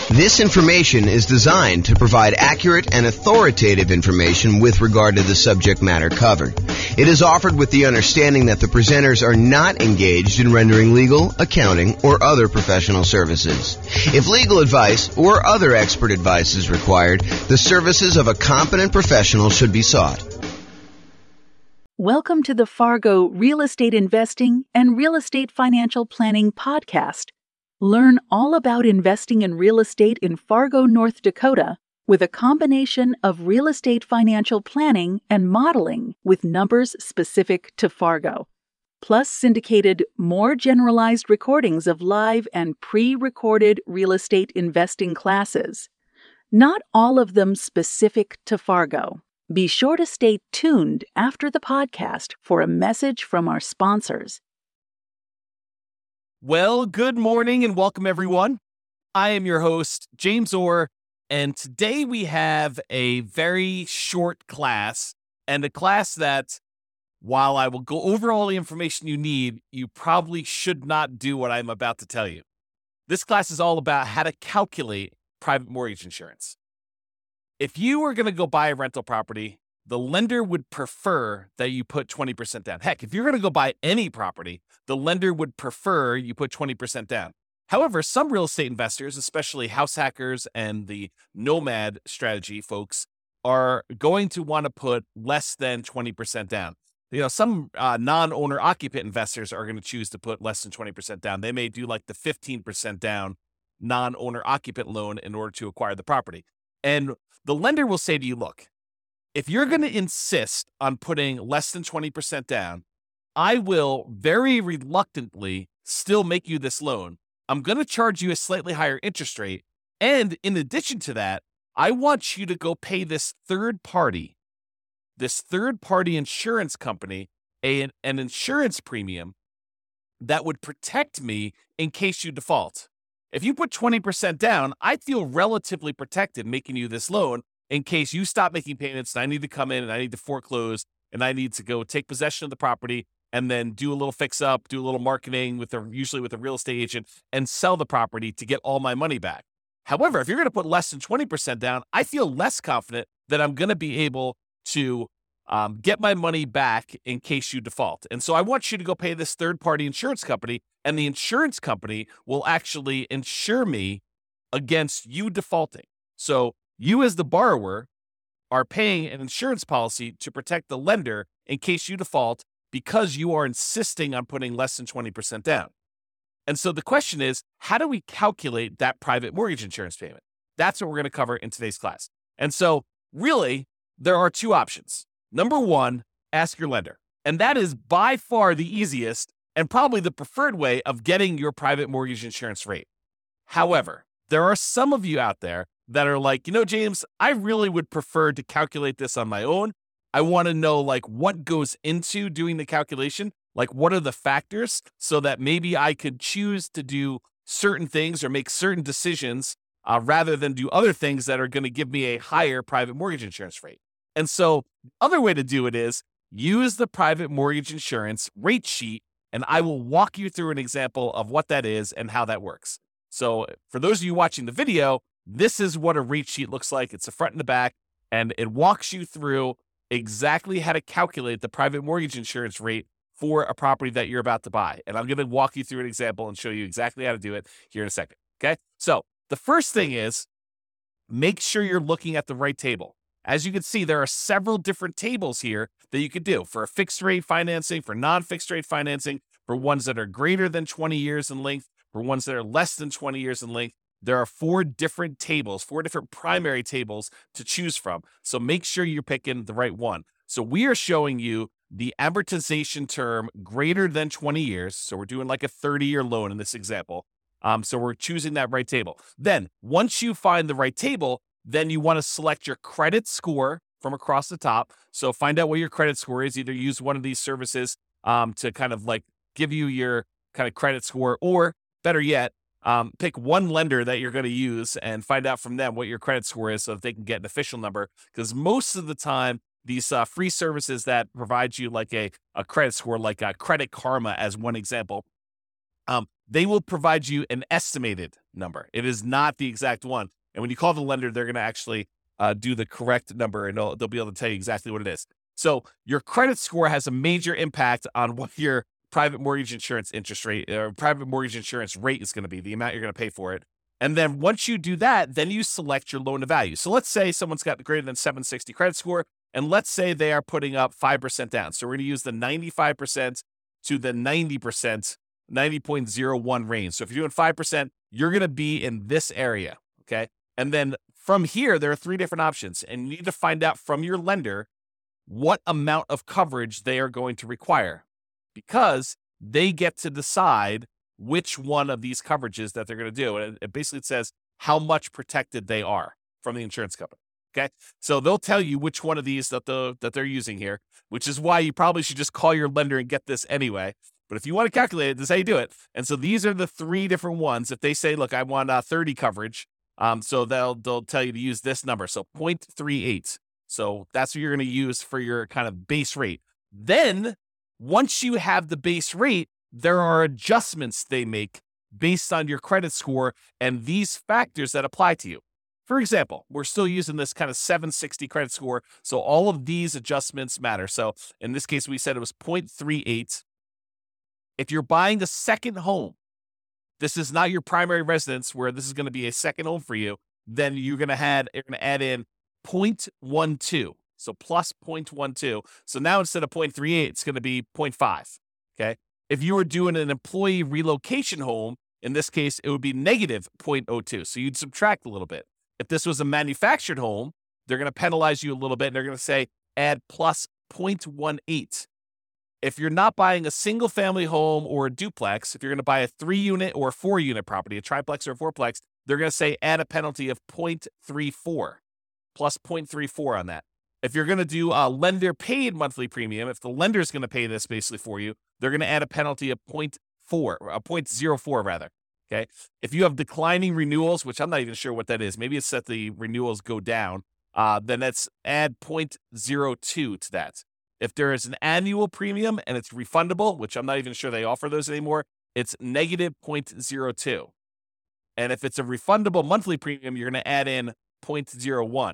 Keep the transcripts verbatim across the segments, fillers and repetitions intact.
This information is designed to provide accurate and authoritative information with regard to the subject matter covered. It is offered with the understanding that the presenters are not engaged in rendering legal, accounting, or other professional services. If legal advice or other expert advice is required, the services of a competent professional should be sought. Welcome to the Fargo Real Estate Investing and Real Estate Financial Planning podcast. Learn all about investing in real estate in Fargo, North Dakota, with a combination of real estate financial planning and modeling with numbers specific to Fargo, plus syndicated, more generalized recordings of live and pre-recorded real estate investing classes. Not all of them specific to Fargo. Be sure to stay tuned after the podcast for a message from our sponsors. Well, good morning and welcome everyone. I am your host, James Orr, and today we have a very short class, and a class that, while I will go over all the information you need, you probably should not do what I'm about to tell you. This class is all about how to calculate private mortgage insurance. If you are going to go buy a rental property, the lender would prefer that you put twenty percent down. Heck, if you're going to go buy any property, the lender would prefer you put twenty percent down. However, some real estate investors, especially house hackers and the nomad strategy folks, are going to want to put less than twenty percent down. You know, some uh, non-owner occupant investors are going to choose to put less than twenty percent down. They may do like the fifteen percent down non-owner occupant loan in order to acquire the property. And the lender will say to you, look, if you're going to insist on putting less than twenty percent down, I will very reluctantly still make you this loan. I'm going to charge you a slightly higher interest rate. And in addition to that, I want you to go pay this third party, this third party insurance company, a, an insurance premium that would protect me in case you default. If you put twenty percent down, I feel relatively protected making you this loan in case you stop making payments and I need to come in and I need to foreclose and I need to go take possession of the property and then do a little fix up, do a little marketing with a, usually with a real estate agent, and sell the property to get all my money back. However, if you're going to put less than twenty percent down, I feel less confident that I'm going to be able to um, get my money back in case you default. And so I want you to go pay this third-party insurance company, and the insurance company will actually insure me against you defaulting. So you as the borrower are paying an insurance policy to protect the lender in case you default because you are insisting on putting less than twenty percent down. And so the question is, how do we calculate that private mortgage insurance payment? That's what we're going to cover in today's class. And so really, there are two options. Number one, ask your lender. And that is by far the easiest and probably the preferred way of getting your private mortgage insurance rate. However, there are some of you out there that are like, you know, James, I really would prefer to calculate this on my own. I want to know like what goes into doing the calculation, like what are the factors so that maybe I could choose to do certain things or make certain decisions uh, rather than do other things that are going to give me a higher private mortgage insurance rate. And so the other way to do it is use the private mortgage insurance rate sheet, and I will walk you through an example of what that is and how that works. So for those of you watching the video, this is what a rate sheet looks like. It's the front and the back, and it walks you through exactly how to calculate the private mortgage insurance rate for a property that you're about to buy. And I'm going to walk you through an example and show you exactly how to do it here in a second. Okay. So the first thing is make sure you're looking at the right table. As you can see, there are several different tables here that you could do for a fixed rate financing, for non-fixed rate financing, for ones that are greater than twenty years in length, for ones that are less than twenty years in length. There are four different tables, four different primary tables to choose from. So make sure you're picking the right one. So we are showing you the amortization term greater than twenty years. So we're doing like a thirty-year loan in this example. Um, so we're choosing that right table. Then once you find the right table, then you want to select your credit score from across the top. So find out what your credit score is. Either use one of these services um, to kind of like give you your kind of credit score, or better yet, Um, pick one lender that you're going to use and find out from them what your credit score is so that they can get an official number. Because most of the time, these uh, free services that provide you like a, a credit score, like a Credit Karma as one example, um, they will provide you an estimated number. It is not the exact one. And when you call the lender, they're going to actually uh, do the correct number, and they'll, they'll be able to tell you exactly what it is. So your credit score has a major impact on what your private mortgage insurance interest rate or private mortgage insurance rate is going to be, the amount you're going to pay for it. And then once you do that, then you select your loan to value. So let's say someone's got greater than seven sixty credit score, and let's say they are putting up five percent down. So we're going to use the ninety-five percent to the ninety percent, ninety point zero one range. So if you're doing five percent, you're going to be in this area, okay? And then from here, there are three different options, and you need to find out from your lender what amount of coverage they are going to require, because they get to decide which one of these coverages that they're going to do. And it basically it says how much protected they are from the insurance company. Okay. So they'll tell you which one of these that the that they're using here, which is why you probably should just call your lender and get this anyway. But if you want to calculate it, this is how you do it. And so these are the three different ones. If they say, look, I want uh, thirty coverage, um, so they'll they'll tell you to use this number. So zero point three eight. So that's what you're going to use for your kind of base rate. Then once you have the base rate, there are adjustments they make based on your credit score and these factors that apply to you. For example, we're still using this kind of seven sixty credit score, so all of these adjustments matter. So in this case, we said it was zero point three eight. If you're buying a second home, this is not your primary residence where this is going to be a second home for you, then you're going to add, you're going to add in zero point one two. So plus zero point one two. So now instead of zero point three eight, it's going to be zero point five. Okay. If you were doing an employee relocation home, in this case, it would be negative zero point zero two. So you'd subtract a little bit. If this was a manufactured home, they're going to penalize you a little bit. And they're going to say add plus zero point one eight. If you're not buying a single family home or a duplex, if you're going to buy a three unit or a four unit property, a triplex or a fourplex, they're going to say add a penalty of zero point three four, plus zero point three four on that. If you're going to do a lender paid monthly premium, if the lender is going to pay this basically for you, they're going to add a penalty of zero point four, a zero point zero four rather. Okay. If you have declining renewals, which I'm not even sure what that is, maybe it's that the renewals go down, uh, then that's add zero point zero two to that. If there is an annual premium and it's refundable, which I'm not even sure they offer those anymore, it's negative zero point zero two. And if it's a refundable monthly premium, you're going to add in zero point zero one.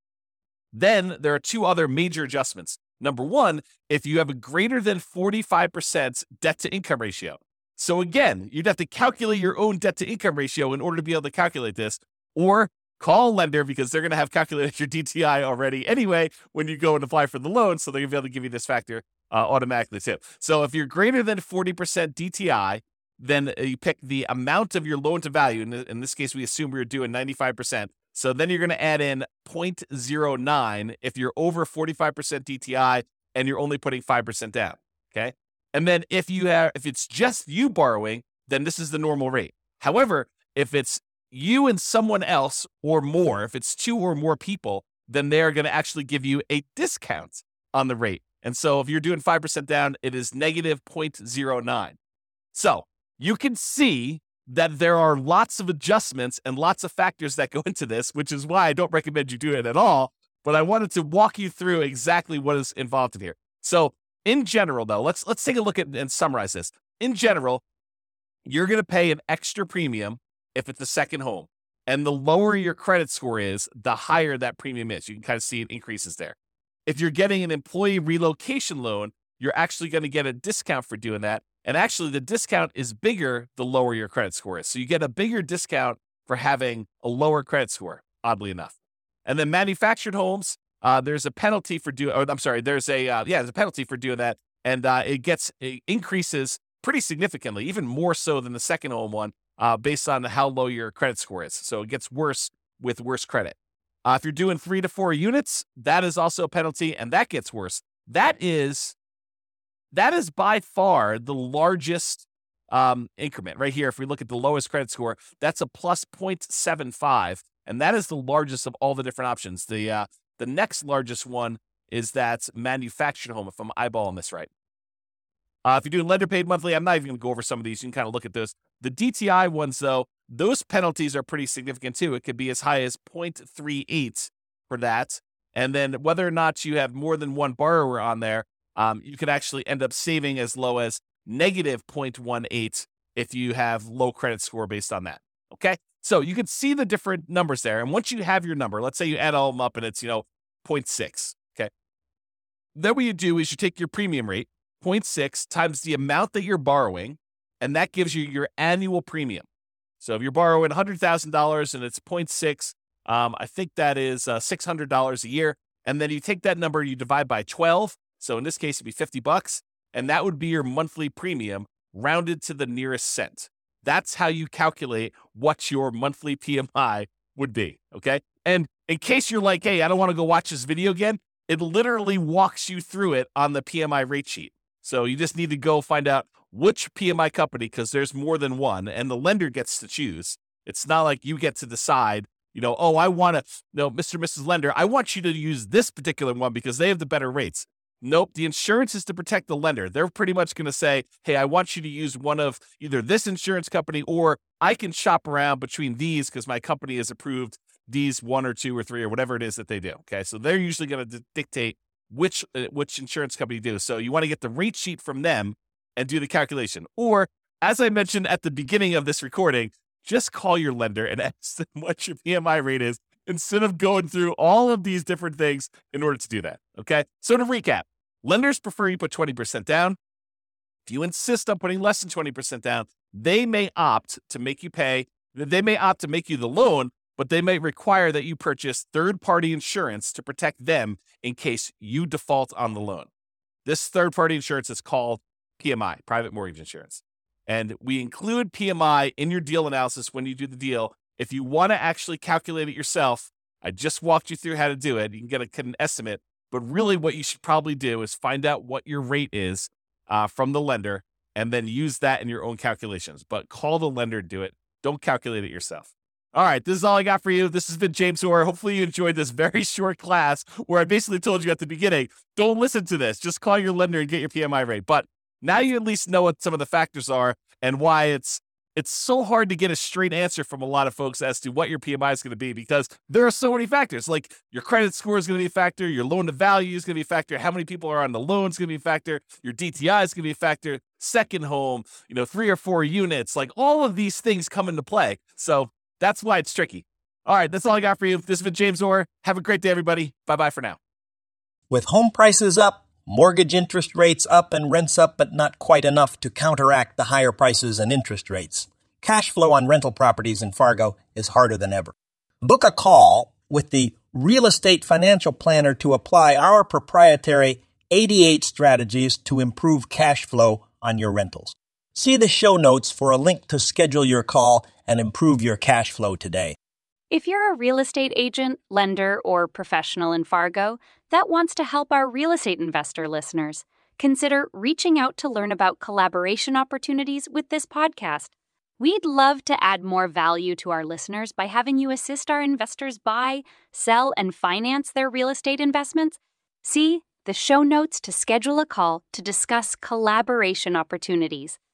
Then there are two other major adjustments. Number one, if you have a greater than forty-five percent debt to income ratio. So again, you'd have to calculate your own debt to income ratio in order to be able to calculate this, or call a lender because they're going to have calculated your D T I already anyway when you go and apply for the loan. So they're going to be able to give you this factor uh, automatically too. So if you're greater than forty percent D T I, then you pick the amount of your loan to value. In, in this case, we assume we were doing ninety-five percent. So then you're going to add in zero point zero nine if you're over forty-five percent D T I and you're only putting five percent down. Okay. And then if you have, if it's just you borrowing, then this is the normal rate. However, if it's you and someone else or more, if it's two or more people, then they're going to actually give you a discount on the rate. And so if you're doing five percent down, it is negative zero point zero nine. So you can see that there are lots of adjustments and lots of factors that go into this, which is why I don't recommend you do it at all. But I wanted to walk you through exactly what is involved in here. So in general, though, let's let's take a look at and summarize this. In general, you're going to pay an extra premium if it's a second home. And the lower your credit score is, the higher that premium is. You can kind of see it increases there. If you're getting an employee relocation loan, you're actually going to get a discount for doing that. And actually, the discount is bigger the lower your credit score is. So you get a bigger discount for having a lower credit score, oddly enough. And then manufactured homes, uh, there's a penalty for doing, oh, I'm sorry, there's a, uh, yeah, there's a penalty for doing that. And uh, it gets, it increases pretty significantly, even more so than the second home one, uh, based on how low your credit score is. So it gets worse with worse credit. Uh, if you're doing three to four units, that is also a penalty, and that gets worse. That is, that is by far the largest um, increment right here. If we look at the lowest credit score, that's a plus zero point seven five, and that is the largest of all the different options. The uh, the next largest one is that manufactured home, if I'm eyeballing this right. Uh, if you're doing lender paid monthly, I'm not even going to go over some of these. You can kind of look at those. The D T I ones, though, those penalties are pretty significant too. It could be as high as zero point three eight for that. And then whether or not you have more than one borrower on there, um, you could actually end up saving as low as negative zero point one eight if you have low credit score based on that. Okay. So you can see the different numbers there. And once you have your number, let's say you add all of them up and it's, you know, zero point six. Okay. Then what you do is you take your premium rate, zero point six times the amount that you're borrowing, and that gives you your annual premium. So if you're borrowing one hundred thousand dollars and it's zero point six, um, I think that is uh, six hundred dollars a year. And then you take that number, you divide by twelve. So in this case, it'd be fifty bucks. And that would be your monthly premium rounded to the nearest cent. That's how you calculate what your monthly P M I would be, okay? And in case you're like, hey, I don't want to go watch this video again, it literally walks you through it on the P M I rate sheet. So you just need to go find out which P M I company, because there's more than one, and the lender gets to choose. It's not like you get to decide, you know, oh, I want to, no, Mister and Missus Lender, I want you to use this particular one because they have the better rates. Nope, the insurance is to protect the lender. They're pretty much going to say, hey, I want you to use one of either this insurance company, or I can shop around between these because my company has approved these one or two or three or whatever it is that they do. Okay, so they're usually going to d- dictate which uh, which insurance company you do. So you want to get the rate sheet from them and do the calculation. Or, as I mentioned at the beginning of this recording, just call your lender and ask them what your P M I rate is instead of going through all of these different things in order to do that. Okay, so to recap, lenders prefer you put twenty percent down. If you insist on putting less than twenty percent down, they may opt to make you pay. They may opt to make you the loan, but they may require that you purchase third-party insurance to protect them in case you default on the loan. This third-party insurance is called P M I, private mortgage insurance. And we include P M I in your deal analysis when you do the deal. If you want to actually calculate it yourself, I just walked you through how to do it. You can get, a, get an estimate. But really what you should probably do is find out what your rate is uh, from the lender and then use that in your own calculations. But call the lender to do it. Don't calculate it yourself. All right, this is all I got for you. This has been James Orr. Hopefully you enjoyed this very short class where I basically told you at the beginning, don't listen to this. Just call your lender and get your P M I rate. But now you at least know what some of the factors are and why it's it's so hard to get a straight answer from a lot of folks as to what your P M I is going to be, because there are so many factors. Like your credit score is going to be a factor, your loan to value is going to be a factor, how many people are on the loan is going to be a factor, your D T I is going to be a factor, second home, you know, three or four units, like all of these things come into play. So that's why it's tricky. All right, that's all I got for you. This has been James Orr. Have a great day, everybody. Bye-bye for now. With home prices up, mortgage interest rates up, and rents up, but not quite enough to counteract the higher prices and interest rates, cash flow on rental properties in Fargo is harder than ever. Book a call with the Real Estate Financial Planner to apply our proprietary eighty-eight strategies to improve cash flow on your rentals. See the show notes for a link to schedule your call and improve your cash flow today. If you're a real estate agent, lender, or professional in Fargo that wants to help our real estate investor listeners, consider reaching out to learn about collaboration opportunities with this podcast. We'd love to add more value to our listeners by having you assist our investors buy, sell, and finance their real estate investments. See the show notes to schedule a call to discuss collaboration opportunities.